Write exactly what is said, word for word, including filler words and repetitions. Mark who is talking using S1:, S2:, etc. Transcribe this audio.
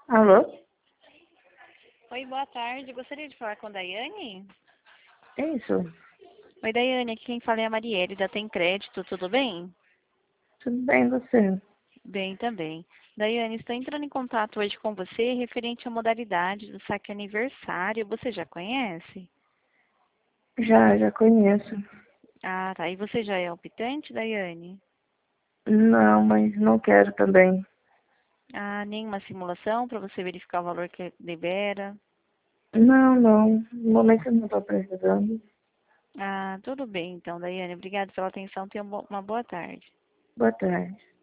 S1: Alô?
S2: Oi, boa tarde. Gostaria de falar com a Daiane?
S1: É isso.
S2: Oi, Daiane. Aqui quem fala é a Marielle, da Tem Crédito. Tudo bem?
S1: Tudo bem, você?
S2: Bem também. Daiane, estou entrando em contato hoje com você referente à modalidade do saque aniversário. Você já conhece?
S1: Já, já conheço.
S2: Ah, tá. E você já é optante, Daiane?
S1: Não, mas não quero também.
S2: Ah, nenhuma simulação para você verificar o valor que libera?
S1: Não, não. No momento eu não estou precisando.
S2: Ah, tudo bem então, Daiane. Obrigada pela atenção. Tenha uma boa tarde.
S1: Boa tarde.